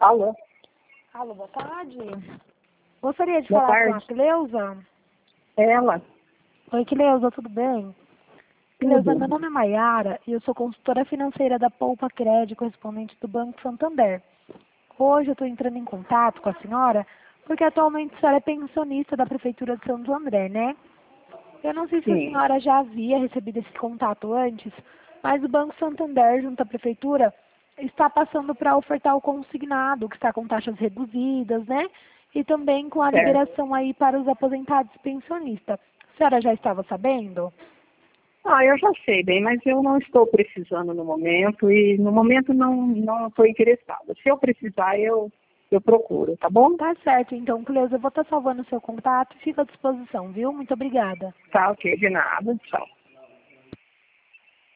Alô? Alô, boa tarde. Gostaria de Boa falar tarde. com a Cleusa. Ela? Oi, Cleusa, tudo bem? Cleusa, meu nome é Maiara e eu sou consultora financeira da Poupa Crédito, correspondente do Banco Santander. Hoje eu estou entrando em contato com a senhora porque atualmente a senhora é pensionista da Prefeitura de Santo André, né? Eu não sei se a Sim. senhora já havia recebido esse contato antes, mas o Banco Santander, junto à Prefeitura, está passando para ofertar o consignado, que está com taxas reduzidas, né? E também com a Certo. liberação aí para os aposentados pensionistas. A senhora já estava sabendo? Eu já sei bem, mas eu não estou precisando no momento e no momento não estou interessada. Se eu precisar, eu procuro, tá bom? Tá certo, então, Cleusa, eu vou estar salvando o seu contato e fico à disposição, viu? Muito obrigada. Tá, ok, de nada. Tchau.